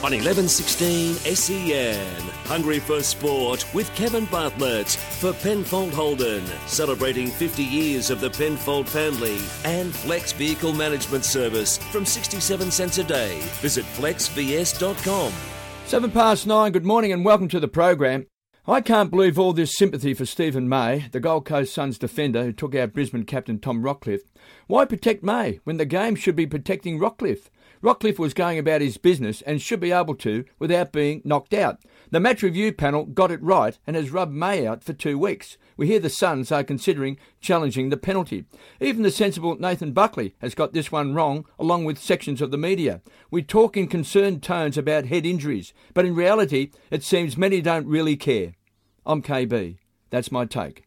on 1116 SEN. Hungry for Sport with Kevin Bartlett for Penfold Holden, celebrating 50 years of the Penfold family, and Flex Vehicle Management Service from 67 cents a day. Visit flexvs.com. 9:07, good morning and welcome to the program. I can't believe all this sympathy for Stephen May, the Gold Coast Suns defender who took out Brisbane captain Tom Rockcliffe. Why protect May when the game should be protecting Rockcliffe? Rockcliffe was going about his business and should be able to without being knocked out. The match review panel got it right and has rubbed May out for 2 weeks. We hear the Suns are considering challenging the penalty. Even the sensible Nathan Buckley has got this one wrong, along with sections of the media. We talk in concerned tones about head injuries, but in reality, it seems many don't really care. I'm KB. That's my take.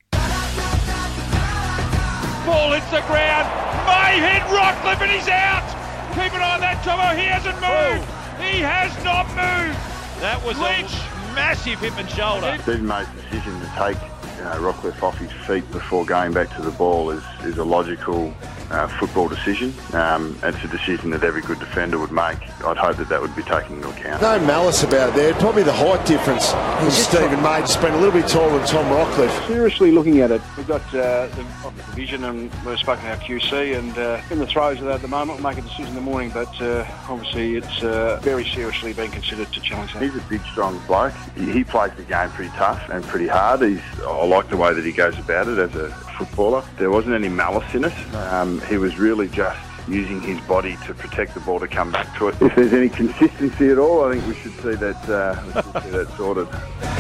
Ball hits the ground. May hit Rockcliffe and he's out. Keep an eye on that, Tomo. He hasn't moved. He has not moved. That was Lynch. A massive hip and shoulder. Stephen May's decision to take Rockcliffe off his feet before going back to the ball is a logical football decision. It's a decision that every good defender would make. I'd hope that would be taken into account. No malice about it there. Probably the height difference in Stephen May, just been a little bit taller than Tom Rockcliffe. Seriously looking at it, we've got the division and we've spoken to our QC and in the throes of that at the moment. We'll make a decision in the morning, but obviously it's very seriously being considered to challenge that. He's a big, strong bloke. He plays the game pretty tough and pretty hard. I like the way that he goes about it as a footballer. There wasn't any malice in it. He was really just using his body to protect the ball to come back to it. If there's any consistency at all, I think we should see that sorted.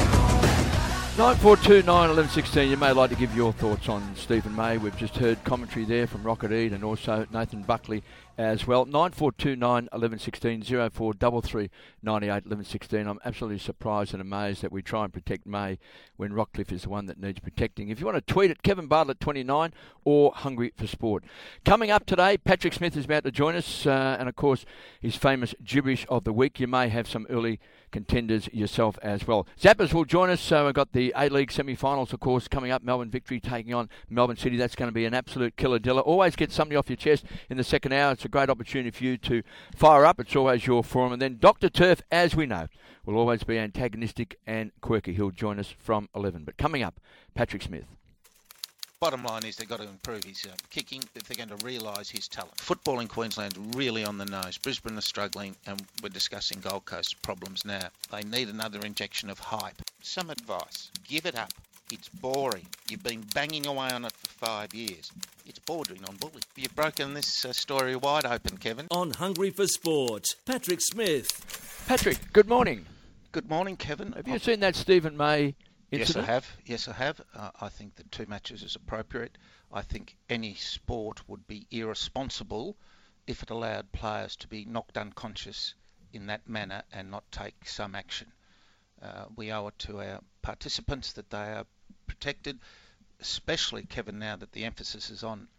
9429 1116. You may like to give your thoughts on Stephen May. We've just heard commentary there from Rocket Eade and also Nathan Buckley as well. 9429 1116 0433 98 1116. I'm absolutely surprised and amazed that we try and protect May when Rockcliffe is the one that needs protecting. If you want to tweet at Kevin Bartlett 29 or Hungry for Sport. Coming up today, Patrick Smith is about to join us and of course his famous gibberish of the week. You may have some early contenders yourself as well. Zappers will join us. So we've got the A-League semi-finals, of course, coming up. Melbourne Victory taking on Melbourne City. That's going to be an absolute killer-diller. Always get something off your chest in the second hour. It's a great opportunity for you to fire up. It's always your forum. And then Dr. Turf, as we know, will always be antagonistic and quirky. He'll join us from 11. But coming up, Patrick Smith. Bottom line is they've got to improve his kicking if they're going to realise his talent. Football in Queensland is really on the nose. Brisbane are struggling and we're discussing Gold Coast problems now. They need another injection of hype. Some advice. Give it up. It's boring. You've been banging away on it for 5 years. It's bordering on bully. You've broken this story wide open, Kevin. On Hungry for Sport, Patrick Smith. Patrick, good morning. Good morning, Kevin. Have you seen that Stephen May incident? Yes, I have. I think that 2 matches is appropriate. I think any sport would be irresponsible if it allowed players to be knocked unconscious in that manner and not take some action. We owe it to our participants that they are protected, especially, Kevin, now that the emphasis is on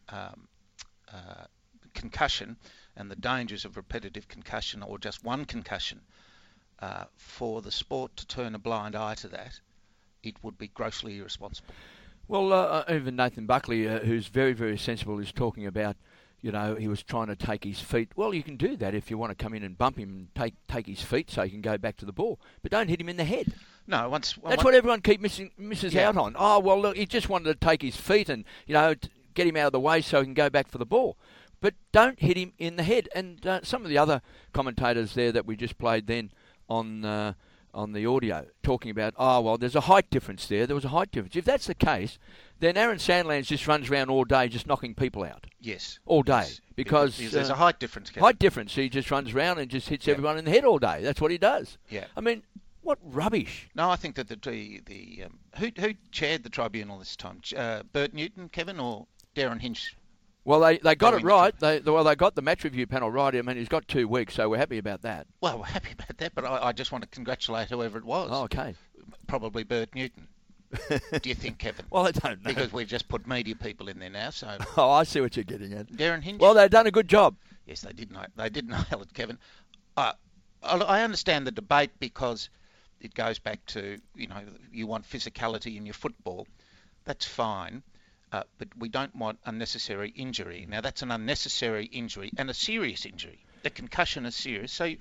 concussion and the dangers of repetitive concussion or just one concussion. For the sport to turn a blind eye to that, it would be grossly irresponsible. Well, even Nathan Buckley, who's very, very sensible, is talking about, you know, he was trying to take his feet. Well, you can do that if you want to come in and bump him and take his feet so he can go back to the ball. But don't hit him in the head. No, that's what everyone misses out on. Oh, well, look, he just wanted to take his feet and, you know, get him out of the way so he can go back for the ball. But don't hit him in the head. And some of the other commentators there that we just played then on the audio talking about, oh, well, there's a height difference there. There was a height difference. If that's the case, then Aaron Sandlands just runs around all day just knocking people out. Yes. All day. Yes. Because there's a height difference, Kevin. Height difference. He just runs around and just hits everyone in the head all day. That's what he does. Yeah. I mean, what rubbish. No, I think that who chaired the tribunal this time? Bert Newton, Kevin, or Darren Hinch? Well, they got it right. They got the match review panel right. I mean, he's got 2 weeks, so we're happy about that. Well, we're happy about that, but I just want to congratulate whoever it was. Oh, okay. Probably Bert Newton. Do you think, Kevin? Well, I don't know. Because we've just put media people in there now, so... Oh, I see what you're getting at. Darren Hinch? Well, they've done a good job. Yes, they did nail it, Kevin. I understand the debate because it goes back to, you know, you want physicality in your football. That's fine. But we don't want unnecessary injury. Now, that's an unnecessary injury and a serious injury. The concussion is serious. So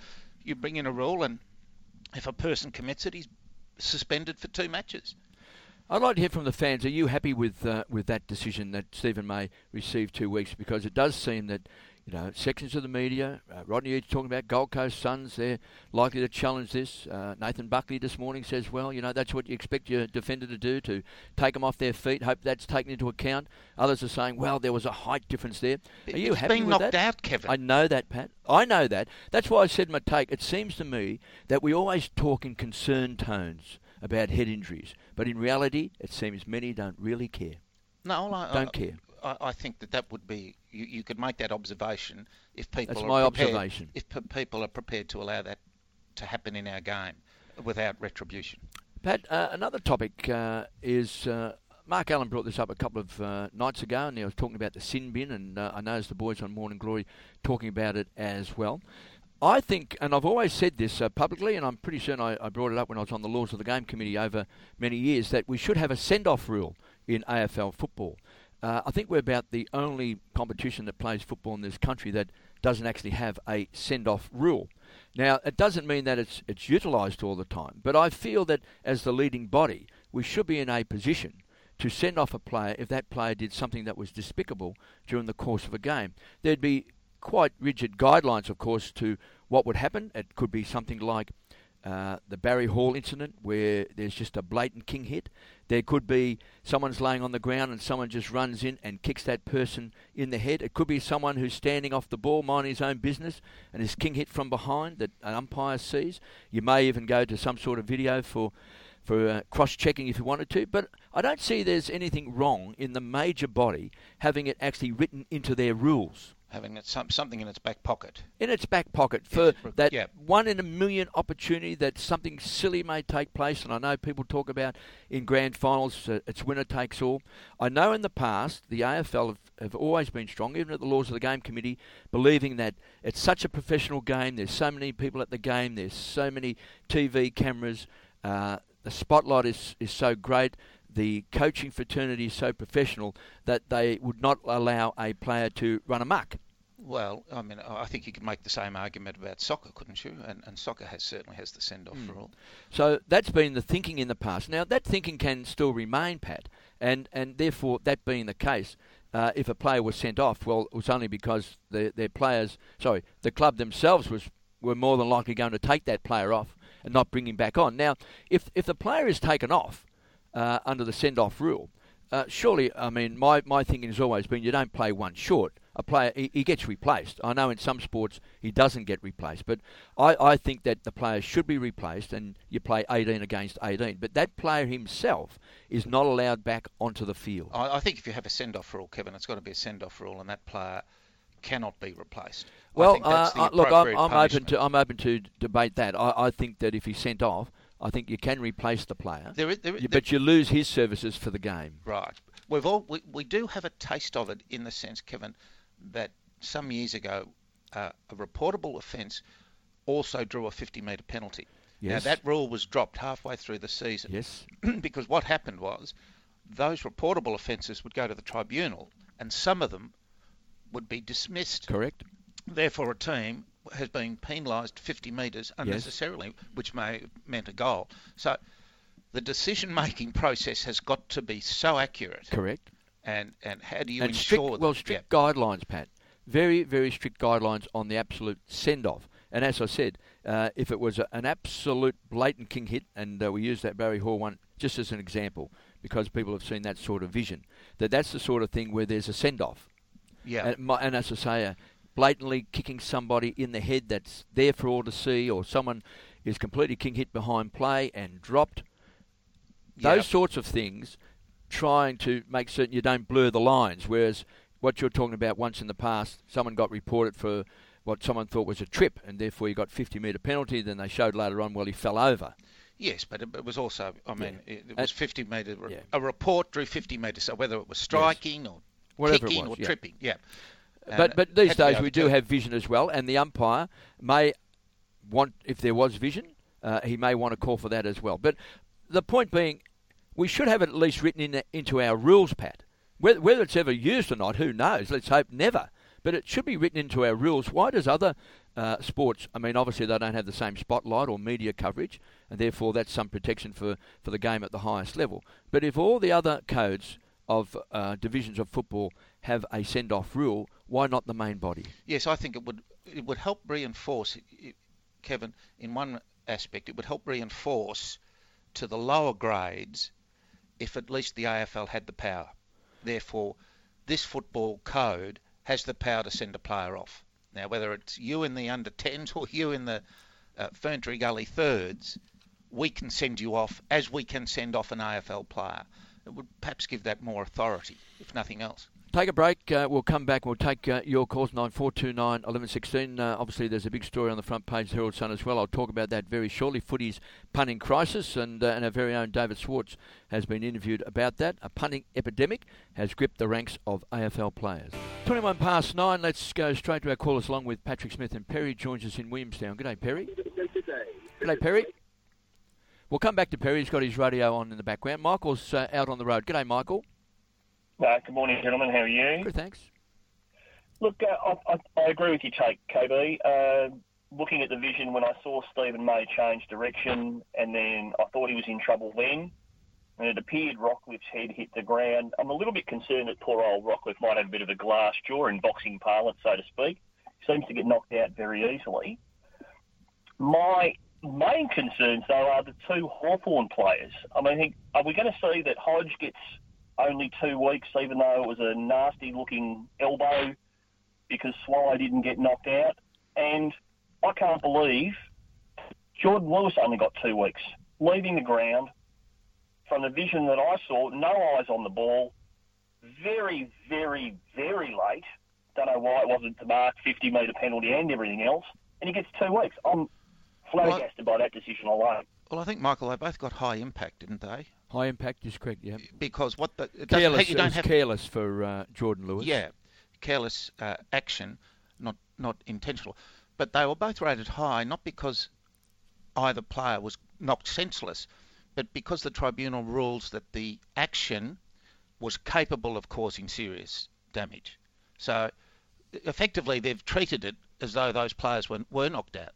you bring in a rule, and if a person commits it, he's suspended for 2 matches. I'd like to hear from the fans. Are you happy with that decision that Stephen May received 2 weeks? Because it does seem that, sections of the media, Rodney Eads talking about Gold Coast Suns, they're likely to challenge this. Nathan Buckley this morning says, well, that's what you expect your defender to do, to take them off their feet, hope that's taken into account. Others are saying, well, there was a height difference there. Are you happy with that? It's been knocked out, Kevin. I know that, Pat. I know that. That's why I said in my take, it seems to me that we always talk in concerned tones about head injuries. But in reality, it seems many don't really care. No, don't care. I think that would be, you could make that observation if people That's are my prepared, observation. If people are prepared to allow that to happen in our game without retribution. Pat, another topic is Mark Allen brought this up a couple of nights ago, and he was talking about the sin bin, and I noticed the boys on Morning Glory talking about it as well. I think, and I've always said this publicly, and I'm pretty certain I brought it up when I was on the Laws of the Game Committee over many years, that we should have a send-off rule in AFL football. I think we're about the only competition that plays football in this country that doesn't actually have a send-off rule. Now, it doesn't mean that it's utilised all the time, but I feel that as the leading body, we should be in a position to send off a player if that player did something that was despicable during the course of a game. There'd be quite rigid guidelines, of course, to what would happen. It could be something like the Barry Hall incident, where there's just a blatant king hit. There could be someone's laying on the ground and someone just runs in and kicks that person in the head. It could be someone who's standing off the ball, minding his own business, and is king hit from behind that an umpire sees. You may even go to some sort of video for cross-checking if you wanted to, but I don't see there's anything wrong in the major body having it actually written into their rules. Having it something in its back pocket. In its back pocket for that yeah. 1 in a million opportunity that something silly may take place. And I know people talk about in grand finals, it's winner takes all. I know in the past the AFL have always been strong, even at the Laws of the Game Committee, believing that it's such a professional game. There's so many people at the game. There's so many TV cameras. The spotlight is so great. The coaching fraternity is so professional that they would not allow a player to run amok. Well, I mean, I think you could make the same argument about soccer, couldn't you? And soccer certainly has the send-off rule. So that's been the thinking in the past. Now, that thinking can still remain, Pat, and therefore, that being the case, if a player was sent off, well, it was only because the club themselves were more than likely going to take that player off and not bring him back on. Now, if the player is taken off under the send-off rule, surely, I mean, my thinking has always been you don't play one short. A player, he gets replaced. I know in some sports he doesn't get replaced, but I think that the player should be replaced and you play 18 against 18. But that player himself is not allowed back onto the field. I think if you have a send-off rule, Kevin, it's got to be a send-off rule, and that player cannot be replaced. Well, look, I'm open to debate that. I think that if he's sent off, I think you can replace the player, but you lose his services for the game. Right. We do have a taste of it in the sense, Kevin, that some years ago a reportable offence also drew a 50-metre penalty. Yes. Now, that rule was dropped halfway through the season. Yes. Because what happened was those reportable offences would go to the tribunal and some of them would be dismissed. Correct. Therefore, a team has been penalised 50 metres unnecessarily, which may have meant a goal. So the decision-making process has got to be so accurate. Correct. And how do you and ensure that? Strict guidelines, Pat. Very, very strict guidelines on the absolute send-off. And as I said, if it was an absolute blatant king hit, and we use that Barry Hall one just as an example, because people have seen that sort of vision, that's the sort of thing where there's a send-off. Yeah. And as I say, blatantly kicking somebody in the head that's there for all to see, or someone is completely king hit behind play and dropped. Those sorts of things, trying to make certain you don't blur the lines, whereas what you're talking about once in the past, someone got reported for what someone thought was a trip, and therefore he got 50-metre penalty, then they showed later on, well, he fell over. Yes, but it was also, I mean, it was 50 metre. A report drew 50 metres, so whether it was striking or whatever kicking or tripping, But these days we do have vision as well, and the umpire may want, if there was vision, he may want to call for that as well. But the point being, we should have it at least written into our rules, Pat. Whether it's ever used or not, who knows? Let's hope never. But it should be written into our rules. Why does other sports, I mean, obviously they don't have the same spotlight or media coverage, and therefore that's some protection for the game at the highest level. But if all the other codes of divisions of football have a send-off rule, why not the main body? Yes, I think it would help reinforce, Kevin, in one aspect, it would help reinforce to the lower grades if at least the AFL had the power. Therefore, this football code has the power to send a player off. Now, whether it's you in the under-10s or you in the Ferntree Gully thirds, we can send you off as we can send off an AFL player. It would perhaps give that more authority, if nothing else. Take a break. We'll come back. We'll take your calls, 9429 1116. Obviously, there's a big story on the front page of the Herald Sun as well. I'll talk about that very shortly. Footy's punting crisis, and our very own David Swartz has been interviewed about that. A punting epidemic has gripped the ranks of AFL players. 21 past 9. Let's go straight to our callers along with Patrick Smith, and Perry joins us in Williamstown. G'day, Perry. G'day, Perry. We'll come back to Perry. He's got his radio on in the background. Michael's out on the road. G'day, Michael. Good morning, gentlemen. How are you? Good, thanks. Look, I agree with your take, KB. Looking at the vision, when I saw Stephen May change direction, and then I thought he was in trouble then, and it appeared Rockliff's head hit the ground. I'm a little bit concerned that poor old Rockliff might have a bit of a glass jaw in boxing parlance, so to speak. He seems to get knocked out very easily. My main concerns, though, are the two Hawthorn players. I mean, are we going to see that Hodge gets only 2 weeks, even though it was a nasty-looking elbow, because Swallow didn't get knocked out? And I can't believe Jordan Lewis only got 2 weeks. Leaving the ground, from the vision that I saw, no eyes on the ball, very, very, very late. Don't know why it wasn't to mark 50-metre penalty and everything else. And he gets 2 weeks. I'm flabbergasted by that decision alone. Well, I think, Michael, they both got high impact, didn't they? High impact is correct, yeah. Because careless for Jordan Lewis. Yeah, careless action, not intentional. But they were both rated high, not because either player was knocked senseless, but because the tribunal rules that the action was capable of causing serious damage. So, effectively, they've treated it as though those players were knocked out.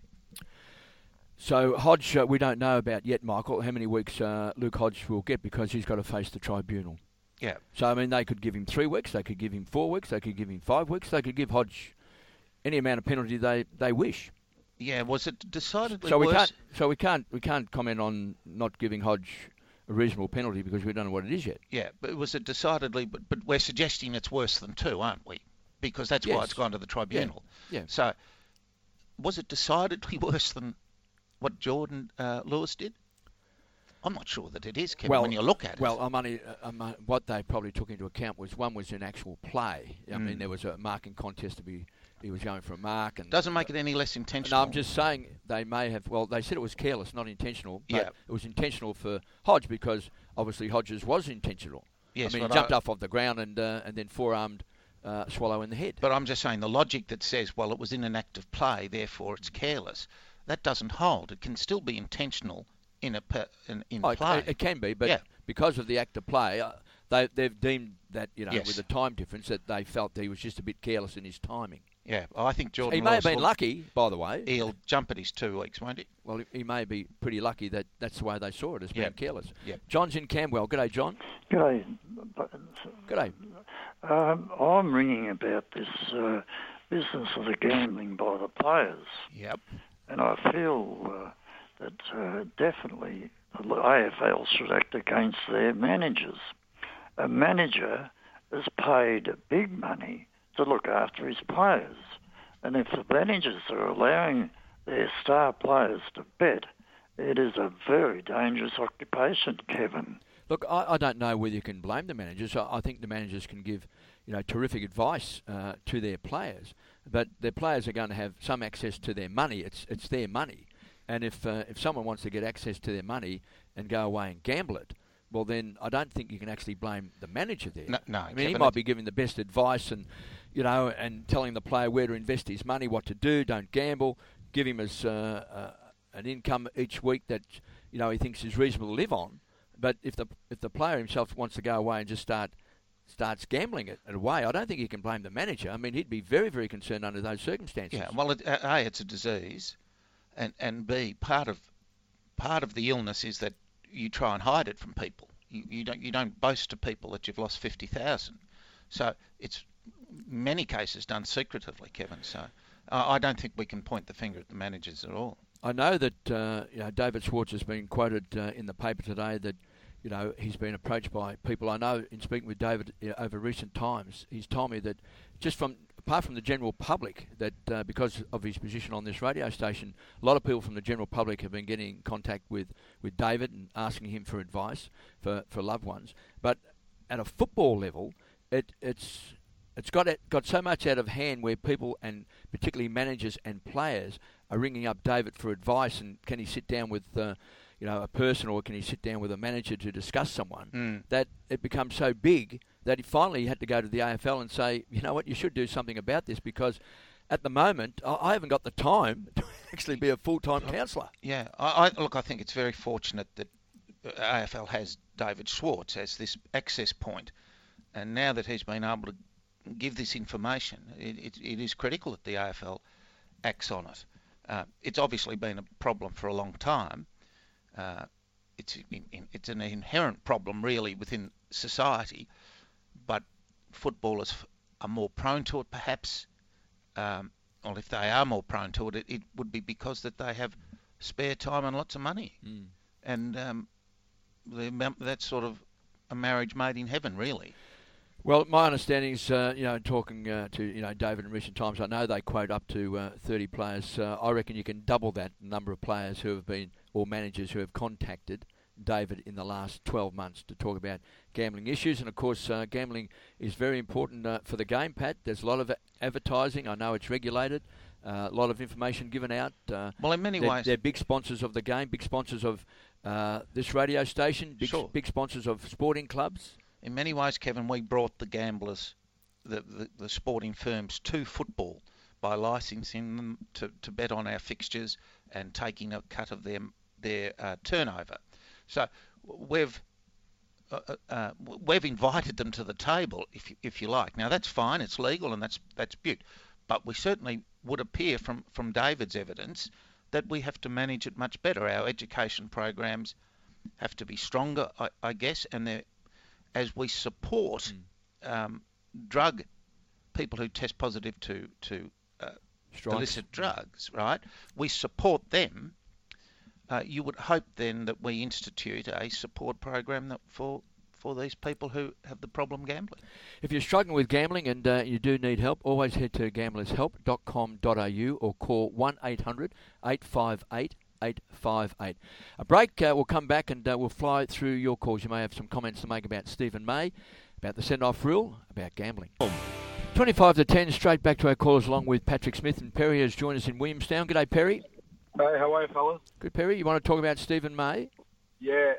So Hodge, we don't know about yet, Michael, how many weeks Luke Hodge will get, because he's got to face the tribunal. Yeah. So, I mean, they could give him 3 weeks, they could give him 4 weeks, they could give him 5 weeks, they could give Hodge any amount of penalty they wish. Yeah, was it decidedly worse? We can't comment on not giving Hodge a reasonable penalty because we don't know what it is yet. Yeah, but was it decidedly, but we're suggesting it's worse than 2, aren't we? Because that's why it's gone to the tribunal. Yeah. So, was it decidedly worse than what Jordan Lewis did? I'm not sure that it is, Kevin, when you look at it. Well, what they probably took into account was one was an actual play. I mean, there was a marking contest he was going for a mark. And doesn't make it any less intentional. No, I'm just saying they may have, they said it was careless, not intentional. But yeah. It was intentional for Hodge because obviously Hodges was intentional. Yes, I mean, he jumped off the ground and then forearmed Swallow in the head. But I'm just saying the logic that says, well, it was in an act of play, therefore it's careless, that doesn't hold. It can still be intentional in play. It can be, but because of the act of play, they've deemed that, yes. with the time difference, that they felt that he was just a bit careless in his timing. Yeah, well, I think Jordan He may have been lucky, by the way. He'll jump at his 2 weeks, won't he? Well, he may be pretty lucky that that's the way they saw it, as being careless. Yep. John's in Camwell. G'day, John. G'day. G'day. I'm ringing about this business of the gambling by the players. Yep. And I feel that definitely the AFL should act against their managers. A manager is paid big money to look after his players. And if the managers are allowing their star players to bet, it is a very dangerous occupation, Kevin. Look, I don't know whether you can blame the managers. I think the managers can give, terrific advice to their players, but their players are going to have some access to their money. It's their money, and if someone wants to get access to their money and go away and gamble it, well, then I don't think you can actually blame the manager there. No, I mean, he might be giving the best advice and telling the player where to invest his money, what to do, don't gamble, give him as an income each week that he thinks is reasonable to live on. But if the player himself wants to go away and just start starts gambling it away, I don't think you can blame the manager. I mean, he'd be very, very concerned under those circumstances. Yeah, well, A, it's a disease, and B, part of the illness is that you try and hide it from people. You don't boast to people that you've lost 50,000. So it's many cases done secretively, Kevin. So I don't think we can point the finger at the managers at all. I know that David Schwartz has been quoted in the paper today that he's been approached by people. I know in speaking with David over recent times, he's told me that apart from the general public, that because of his position on this radio station, a lot of people from the general public have been getting in contact with David and asking him for advice for loved ones. But at a football level, it's got so much out of hand where people, and particularly managers and players, are ringing up David for advice, and can he sit down with a person, or can he sit down with a manager to discuss someone, that it becomes so big that he finally had to go to the AFL and say, you know what, you should do something about this, because at the moment I haven't got the time to actually be a full-time counsellor. Yeah, I think it's very fortunate that AFL has David Schwartz as this access point, and now that he's been able to give this information, it is critical that the AFL acts on it. It's obviously been a problem for a long time. It's an inherent problem really within society, but footballers are more prone to it perhaps. Or if they are more prone to it, it would be because that they have spare time and lots of money. And that's sort of a marriage made in heaven, really. Well, my understanding is, talking to David in recent times, I know they quote up to 30 players. I reckon you can double that number of players who have been, or managers who have contacted David in the last 12 months to talk about gambling issues. And of course, gambling is very important for the game, Pat. There's a lot of advertising. I know it's regulated. A lot of information given out. Well, in many ways, they're big sponsors of the game, big sponsors of this radio station, big sponsors of sporting clubs. In many ways, Kevin, we brought the gamblers, the sporting firms, to football by licensing them to bet on our fixtures and taking a cut of their turnover. So we've invited them to the table, if you like. Now that's fine, it's legal, and that's beaut. But we certainly would appear from David's evidence that we have to manage it much better. Our education programs have to be stronger, I guess, and as we support drug people who test positive to illicit drugs, right? We support them. You would hope then that we institute a support program for these people who have the problem gambling. If you're struggling with gambling and you do need help, always head to gamblershelp.com.au or call 1-800-858-858. A break, we'll come back and we'll fly through your calls. You may have some comments to make about Stephen May, about the send-off rule, about gambling. 25 to 10, straight back to our callers along with Patrick Smith, and Perry has joined us in Williamstown. G'day, Perry. Hey, how are you, fellas? Good, Perry. You want to talk about Stephen May? Yeah.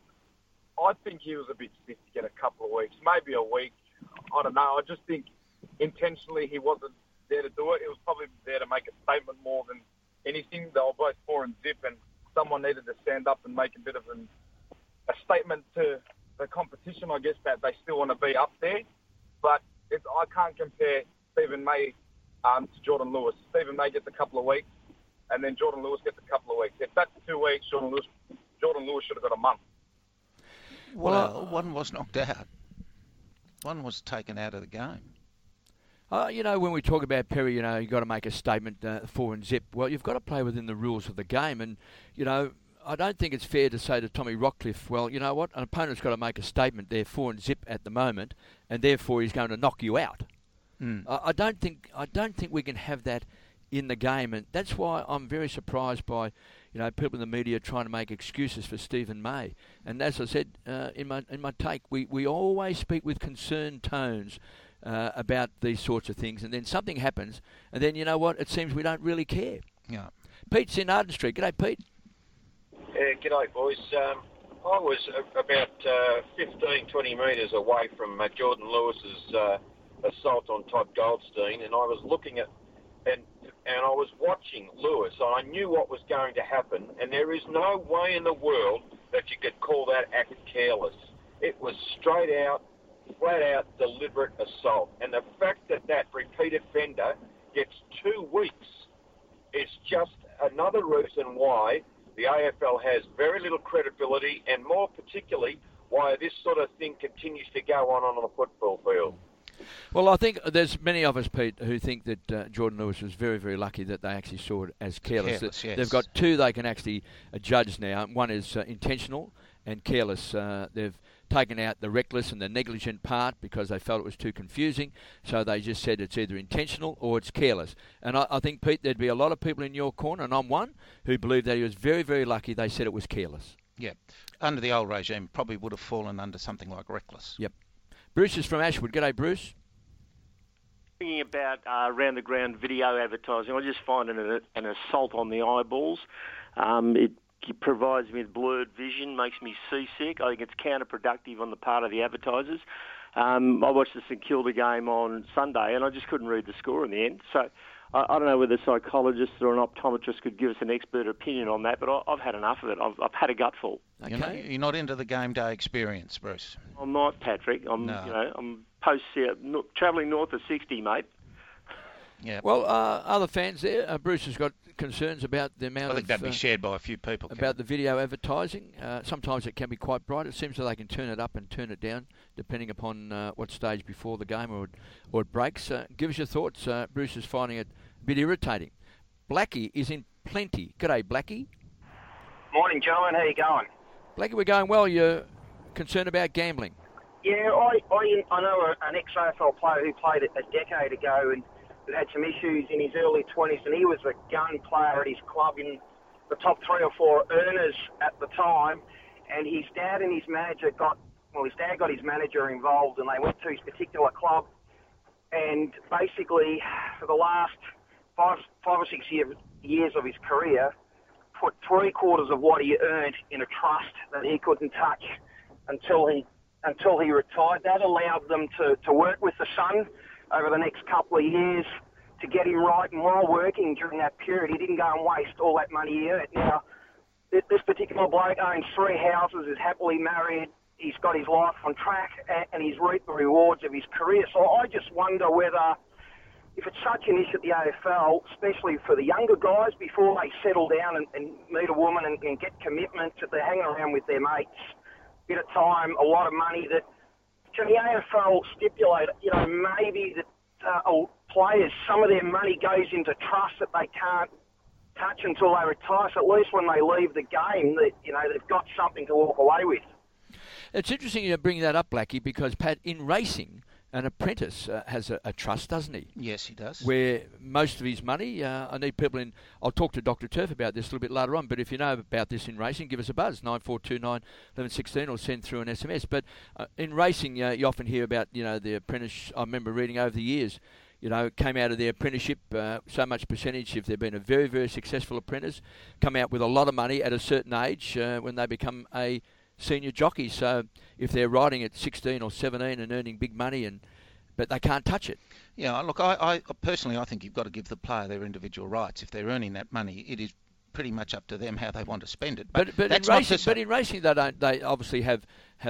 I think he was a bit stiff to get a couple of weeks, maybe a week. I don't know. I just think intentionally he wasn't there to do it. He was probably there to make a statement more than anything. They were both 4 and zip, and someone needed to stand up and make a bit of a statement to the competition, I guess, that they still want to be up there. But I can't compare Stephen May to Jordan Lewis. Stephen May gets a couple of weeks, and then Jordan Lewis gets a couple of weeks. If that's 2 weeks, Jordan Lewis should have got a month. Well, one was knocked out. One was taken out of the game. When we talk about Perry, you've got to make a statement 4 and zip. Well, you've got to play within the rules of the game. And, I don't think it's fair to say to Tommy Rockcliffe, well, you know what, an opponent's got to make a statement. They're 4 and zip at the moment, and therefore he's going to knock you out. I don't think we can have that in the game, and that's why I'm very surprised by people in the media trying to make excuses for Stephen May. And as I said in my take, we always speak with concerned tones about these sorts of things, and then something happens, and then you know what? It seems we don't really care. Yeah. Pete's in Arden Street. G'day, Pete. Yeah, g'day, boys. I was about 15, 20 metres away from Jordan Lewis's assault on Todd Goldstein, and I was looking at and I was watching Lewis. I knew what was going to happen, and there is no way in the world that you could call that act careless. It was straight out. flat-out deliberate assault. And the fact that that repeat offender gets 2 weeks is just another reason why the AFL has very little credibility, and more particularly why this sort of thing continues to go on the football field. Well, I think there's many of us, Pete, who think that Jordan Lewis was very, very lucky that they actually saw it as careless. Yes. They've got two they can actually judge now. One is intentional and careless. They've taken out the reckless and the negligent part because they felt it was too confusing. So they just said it's either intentional or it's careless. And I think, Pete, there'd be a lot of people in your corner, and I'm one, who believe that he was very, very lucky they said it was careless. Yeah. Under the old regime, probably would have fallen under something like reckless. Yep. Bruce is from Ashwood. G'day, Bruce. Thinking about around the ground video advertising, I just find it an assault on the eyeballs. It provides me with blurred vision, makes me seasick. I think it's counterproductive on the part of the advertisers. I watched the St Kilda game on Sunday and I just couldn't read the score in the end. So I don't know whether psychologists or an optometrist could give us an expert opinion on that, but I've had enough of it. I've had a gutful. Okay. You're not into the game day experience, Bruce. I'm not, Patrick. I'm post travelling north of 60, mate. Yeah. Well, other fans there, Bruce has got concerns about the amount I think that'd be shared by a few people. About the video advertising. Sometimes it can be quite bright. It seems that they can turn it up and turn it down, depending upon what stage before the game or it breaks. Give us your thoughts. Bruce is finding it a bit irritating. Blackie is in plenty. G'day, Blackie. Morning, gentlemen. How you going? Blackie, we're going well. You're concerned about gambling? Yeah, I know an ex-AFL player who played a decade ago and had some issues in his early 20s, and he was a gun player at his club in the top 3 or 4 earners at the time, and his dad and his manager got his manager involved, and they went to his particular club, and basically for the last 5 or 6 years of his career, put 3/4 of what he earned in a trust that he couldn't touch until he retired. That allowed them to work with the son over the next couple of years to get him right, and while working during that period, he didn't go and waste all that money he earned. Now, this particular bloke owns 3 houses, is happily married, he's got his life on track, and he's reaped the rewards of his career. So I just wonder whether, if it's such an issue at the AFL, especially for the younger guys, before they settle down and meet a woman and get commitment, that they're hanging around with their mates, bit of time, a lot of money, that can the AFL stipulate, maybe that players, some of their money goes into trusts that they can't touch until they retire, so at least when they leave the game, that they've got something to walk away with. It's interesting you bring that up, Blackie, because, Pat, in racing, an apprentice has a trust, doesn't he? Yes, he does. Where most of his money, I need people in, I'll talk to Dr. Turf about this a little bit later on, but if you know about this in racing, give us a buzz, 9429 1116, or send through an SMS. But in racing, you often hear about, the apprentice. I remember reading over the years, came out of their apprenticeship, so much percentage, if they've been a very, very successful apprentice, come out with a lot of money at a certain age when they become a senior jockey. So if they're riding at 16 or 17 and earning big money, but they can't touch it. Yeah, look, I personally, I think you've got to give the player their individual rights. If they're earning that money, it is pretty much up to them how they want to spend it. But in racing, they don't. They obviously have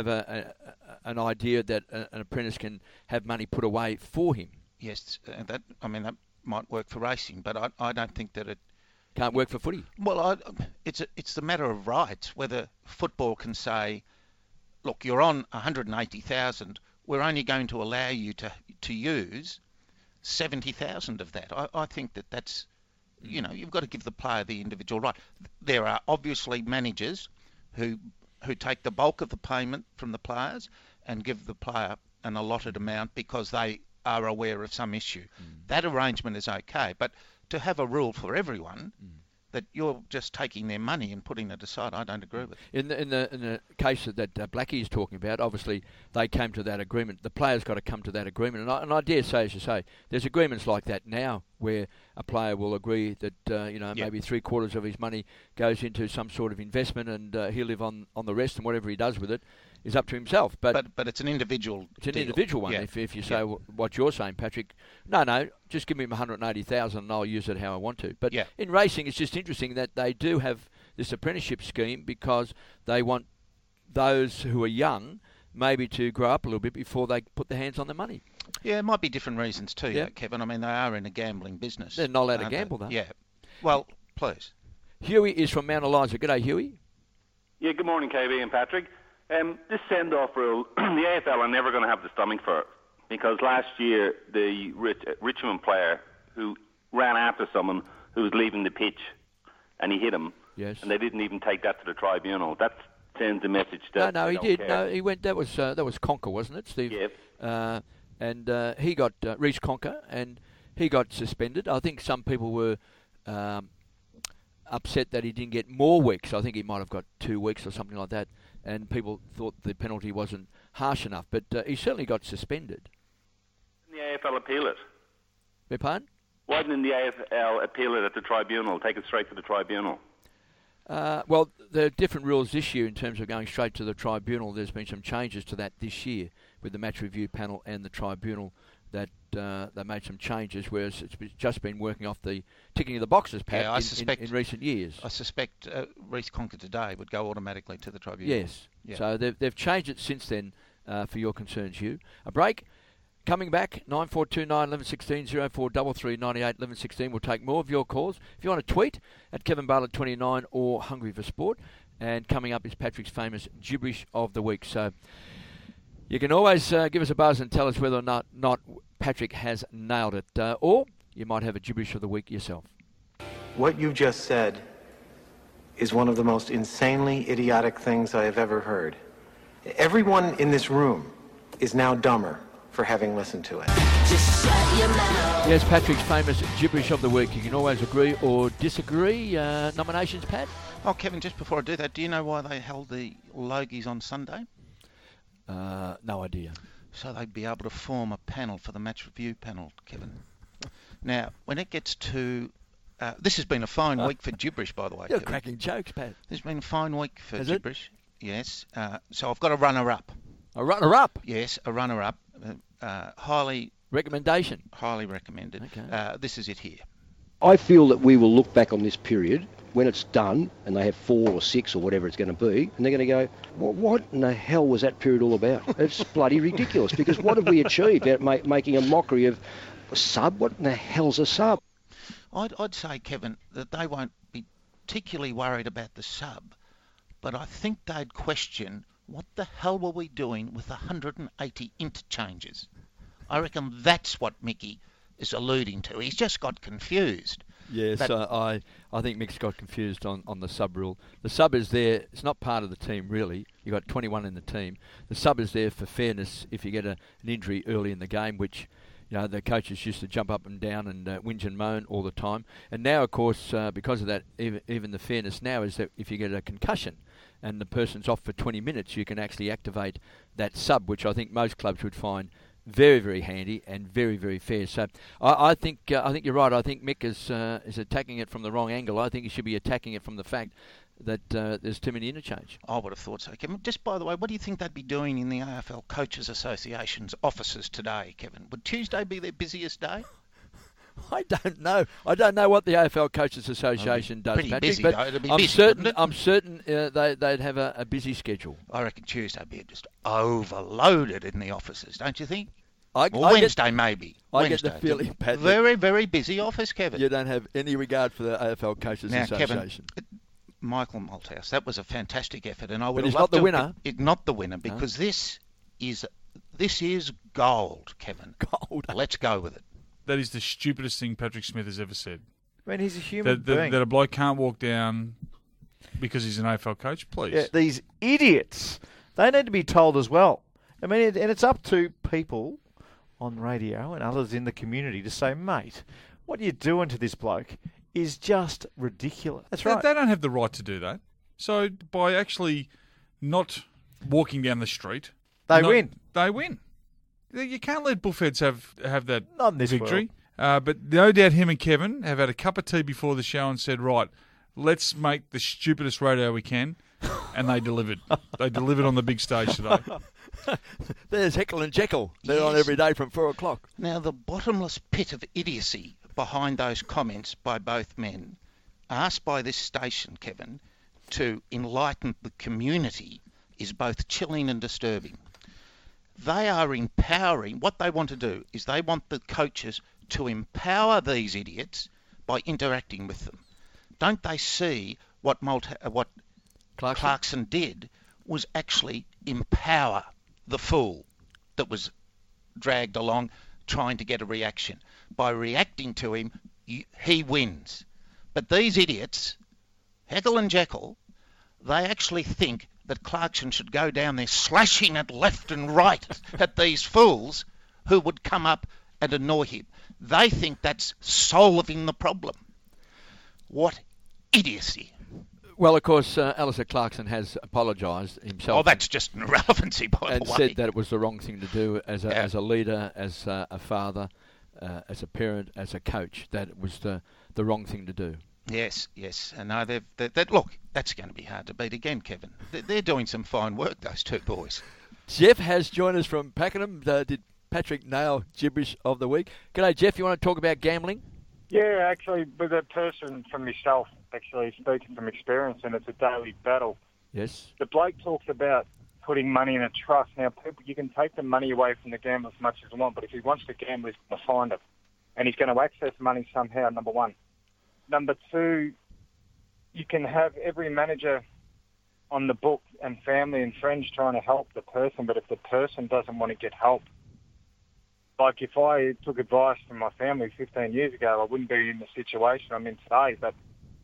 an idea that an apprentice can have money put away for him. Yes, that might work for racing, but I don't think that it can't work for footy. Well, it's the matter of rights. Whether football can say, look, you're on 180,000. We're only going to allow you to use 70,000 of that. I think that's, you've got to give the player the individual right. There are obviously managers who take the bulk of the payment from the players and give the player an allotted amount because they are aware of some issue. That arrangement is okay, but to have a rule for everyone that you're just taking their money and putting it aside, I don't agree with. In the case that Blackie is talking about, obviously they came to that agreement. The players got to come to that agreement, and I dare say, as you say, there's agreements like that now where a player will agree that maybe 3/4 of his money goes into some sort of investment, and he'll live on the rest, and whatever he does with it is up to himself. But it's an individual. It's an individual one. Yeah. If you say what you're saying, Patrick, no, just give me 180,000 and I'll use it how I want to. But in racing, it's just interesting that they do have this apprenticeship scheme because they want those who are young maybe to grow up a little bit before they put their hands on the money. Yeah, it might be different reasons too, Yeah. Kevin. I mean, they are in a gambling business. They're not allowed to aren't they? gamble, though. Yeah. Well, please. Huey is from Mount Eliza. G'day, Huey. Yeah, good morning, KB and Patrick. This send-off rule, the AFL are never going to have the stomach for it, because last year the Richmond player who ran after someone who was leaving the pitch and he hit him, yes, and they didn't even take that to the tribunal. That sends a message that No, they he don't did. care. No, he went. That was Conker, wasn't it, Steve? Yep. And he got Reece Conker, and he got suspended. I think some people were upset that he didn't get more weeks. I think he might have got 2 weeks or something like that, and people thought the penalty wasn't harsh enough. But he certainly got suspended. Didn't the AFL appeal it? Beg pardon? Why didn't the AFL appeal it at the tribunal, take it straight to the tribunal? Well, there are different rules this year in terms of going straight to the tribunal. There's been some changes to that this year with the match review panel and the tribunal that they made some changes, whereas it's just been working off the ticking of the boxes, Pat, in recent years. I suspect Reece Conker today would go automatically to the tribunal. Yes. Yeah. So they've changed it since then for your concerns, Hugh. A break. Coming back, 9429 1116 0433 98 1116. We'll take more of your calls. If you want to tweet at Kevin Bartlett 29 or Hungry for Sport. And coming up is Patrick's famous gibberish of the week. So you can always give us a buzz and tell us whether or not Patrick has nailed it. Or you might have a gibberish of the week yourself. What you just said is one of the most insanely idiotic things I have ever heard. Everyone in this room is now dumber for having listened to it. Yes, Patrick's famous gibberish of the week. You can always agree or disagree. Nominations, Pat? Oh, Kevin, just before I do that, do you know why they held the Logies on Sunday? No idea. So they'd be able to form a panel for the match review panel, Kevin. Now, when it gets to... this has been a fine week for gibberish, by the way, You're Kevin. cracking jokes, Pat. This has been a fine week for Has gibberish. Yes. So I've got a runner-up. A runner-up? Yes, a runner-up. Highly... Recommendation? Highly recommended. Okay. This is it here. I feel that we will look back on this period when it's done and they have 4 or 6 or whatever it's going to be, and they're going to go, what in the hell was that period all about? It's bloody ridiculous, because what have we achieved out making a mockery of a sub? What in the hell's a sub? I'd say, Kevin, that they won't be particularly worried about the sub, but I think they'd question what the hell were we doing with 180 interchanges. I reckon that's what Mickey is alluding to. He's just got confused. Yes, I think Mick's got confused on the sub rule. The sub is there. It's not part of the team, really. You've got 21 in the team. The sub is there for fairness if you get an injury early in the game, which the coaches used to jump up and down and whinge and moan all the time. And now, of course, because of that, even the fairness now is that if you get a concussion and the person's off for 20 minutes, you can actually activate that sub, which I think most clubs would find very, very handy and very, very fair. So I think you're right. I think Mick is attacking it from the wrong angle. I think he should be attacking it from the fact that there's too many interchange. I would have thought so, Kevin. Just by the way, what do you think they'd be doing in the AFL Coaches Association's offices today, Kevin? Would Tuesday be their busiest day? I don't know. I don't know what the AFL Coaches Association does, pretty Patrick, busy, but though. It'd be I'm busy, certain. wouldn't it? I'm certain they'd have a busy schedule. I reckon Tuesday would be just overloaded in the offices, don't you think? Or Wednesday, maybe. I get the Wednesday. feeling, Pat, very, very busy office, Kevin. You don't have any regard for the AFL Coaches Now, Association. Kevin, Michael Malthouse, that was a fantastic effort, and I would But have he's loved not the to- winner. Not the winner, because this is gold, Kevin. Gold. Let's go with it. That is the stupidest thing Patrick Smith has ever said. I mean, he's a human That being. a bloke can't walk down because he's an AFL coach, please. Yeah, these idiots, they need to be told as well. I mean, and it's up to people on radio and others in the community to say, mate, what you're doing to this bloke is just ridiculous. That's right. They don't have the right to do that. So by actually not walking down the street, They win. They win. You can't let bullfeds have that Not in this victory. But no doubt him and Kevin have had a cup of tea before the show and said, right, let's make the stupidest radio we can. And they delivered. They delivered on the big stage today. There's Heckle and Jekyll. They're on Yes. every day from 4 o'clock. Now, the bottomless pit of idiocy behind those comments by both men, asked by this station, Kevin, to enlighten the community is both chilling and disturbing. They are empowering. What they want to do is they want the coaches to empower these idiots by interacting with them. Don't they see what Clarkson did was actually empower the fool that was dragged along trying to get a reaction. By reacting to him, he wins. But these idiots, Heckle and Jekyll, they actually think that Clarkson should go down there slashing it left and right at these fools who would come up and annoy him. They think that's solving the problem. What idiocy. Well, of course, Alistair Clarkson has apologised himself. Oh, that's just an irrelevancy, by the way. And said that it was the wrong thing to do as a leader, as a father, as a parent, as a coach, that it was the wrong thing to do. Yes. And no, look, that's going to be hard to beat again, Kevin. They're doing some fine work, those two boys. Jeff has joined us from Pakenham. Did Patrick nail gibberish of the week? G'day, Jeff. You want to talk about gambling? Yeah, actually, with a person from myself, actually speaking from experience, and it's a daily battle. Yes. The bloke talks about putting money in a trust. Now, people, you can take the money away from the gambler as much as you want, but if he wants to gamble, he's going to find it. And he's going to access money somehow, number one. Number two, you can have every manager on the book and family and friends trying to help the person, but if the person doesn't want to get help, like if I took advice from my family 15 years ago, I wouldn't be in the situation I'm in today, but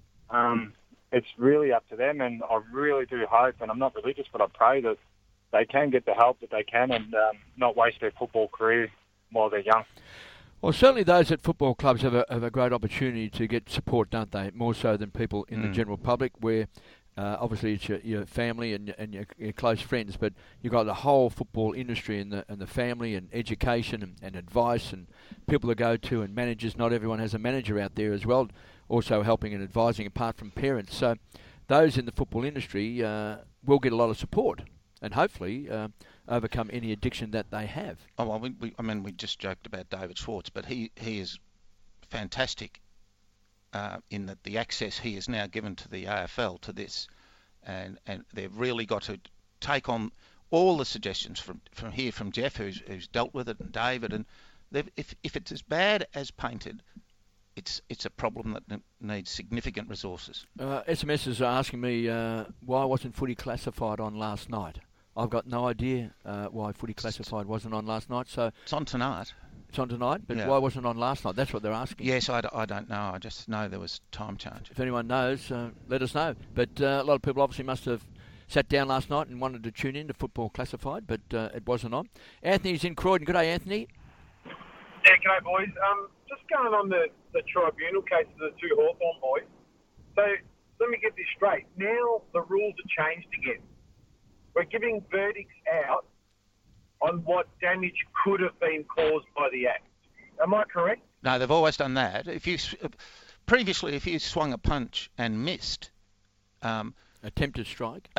it's really up to them, and I really do hope, and I'm not religious, but I pray that they can get the help that they can and not waste their football career while they're young. Well, certainly those at football clubs have a great opportunity to get support, don't they? More so than people in the general public, where obviously it's your family and your close friends, but you've got the whole football industry and the family and education and advice and people to go to and managers. Not everyone has a manager out there as well, also helping and advising apart from parents. So those in the football industry will get a lot of support and hopefully overcome any addiction that they have. Oh, well, we just joked about David Schwartz, but he is fantastic in that the access he has now given to the AFL to this, and they've really got to take on all the suggestions from Jeff, who's dealt with it, and David, and if it's as bad as painted, it's a problem that needs significant resources. SMSs are asking me why wasn't footy classified on last night. I've got no idea why footy classified wasn't on last night. So it's on tonight. It's on tonight, but Yeah. why wasn't it on last night? That's what they're asking. Yes, I don't know. I just know there was time change. If anyone knows, let us know. But a lot of people obviously must have sat down last night and wanted to tune in to Football Classified, but it wasn't on. Anthony's in Croydon. Good day, Anthony. Yeah, g'day, boys. Just going on the tribunal case of the two Hawthorn boys. So let me get this straight. Now the rules are changed again. We're giving verdicts out on what damage could have been caused by the act. Am I correct? No, they've always done that. Previously, if you swung a punch and missed, attempted strike,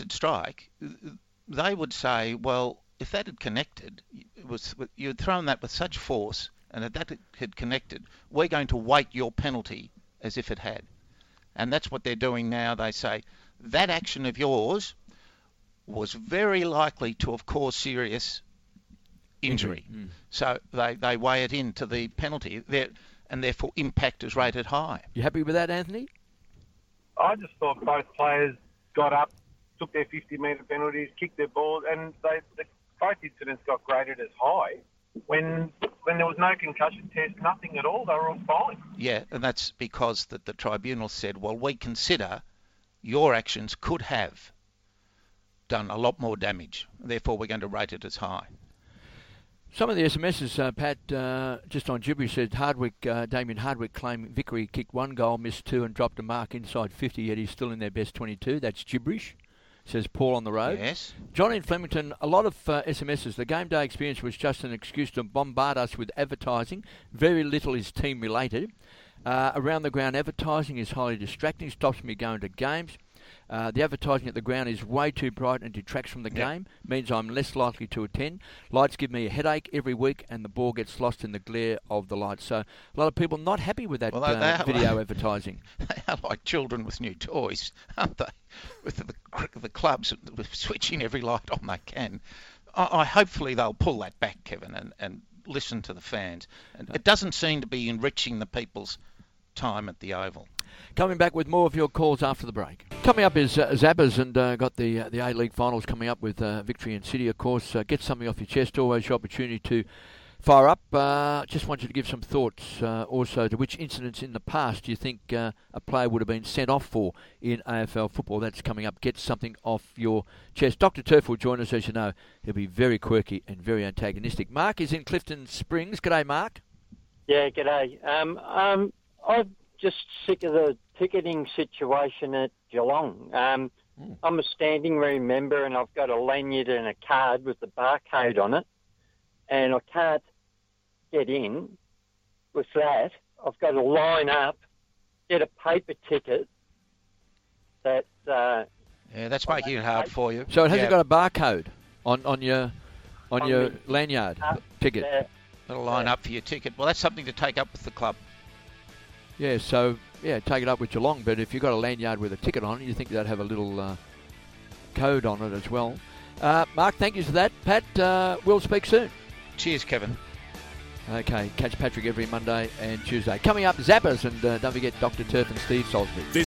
they would say, well, if that had connected, you had thrown that with such force, and if that had connected, we're going to weight your penalty as if it had. And that's what they're doing now. They say that action of yours was very likely to have caused serious injury. So they weigh it into the penalty, and therefore impact is rated high. You happy with that, Anthony? I just thought both players got up, took their 50-metre penalties, kicked their balls, and both incidents got graded as high. When there was no concussion test, nothing at all, they were all fine. Yeah, and that's because the tribunal said, well, we consider your actions could have done a lot more damage. Therefore, we're going to rate it as high. Some of the SMSs, Pat, just on gibberish, said Damien Hardwick claimed Vickery kicked one goal, missed two, and dropped a mark inside 50, yet he's still in their best 22. That's gibberish, says Paul on the road. Yes. Johnny in Flemington, a lot of SMSs. The game day experience was just an excuse to bombard us with advertising. Very little is team related. Around the ground advertising is highly distracting, stops me going to games. The advertising at the ground is way too bright and detracts from the game, means I'm less likely to attend. Lights give me a headache every week and the ball gets lost in the glare of the lights. So a lot of people not happy with that video advertising. They are like children with new toys, aren't they? With the clubs switching every light on they can. I hopefully they'll pull that back, Kevin, and listen to the fans. And it doesn't seem to be enriching the people's time at the Oval. Coming back with more of your calls after the break. Coming up is Zappers, and got the A-League finals coming up with Victory and City, of course. Get something off your chest, always your opportunity to fire up. Just want you to give some thoughts also to which incidents in the past do you think a player would have been sent off for in AFL football. That's coming up. Get something off your chest. Dr. Turf will join us, as you know. He'll be very quirky and very antagonistic. Mark is in Clifton Springs. G'day, Mark. Yeah, g'day. I'm just sick of the ticketing situation at Geelong. I'm a standing room member and I've got a lanyard and a card with the barcode on it, and I can't get in with that. I've got to line up, get a paper ticket. That's making it hard for you. So it hasn't got a barcode on your lanyard ticket. Got to line up for your ticket. Well, that's something to take up with the club. Yeah, so, take it up with Geelong, but if you've got a lanyard with a ticket on it, you think they'd have a little code on it as well. Mark, thank you for that. Pat, we'll speak soon. Cheers, Kevin. Okay, catch Patrick every Monday and Tuesday. Coming up, Zappers, and don't forget Dr. Turf and Steve Salisbury.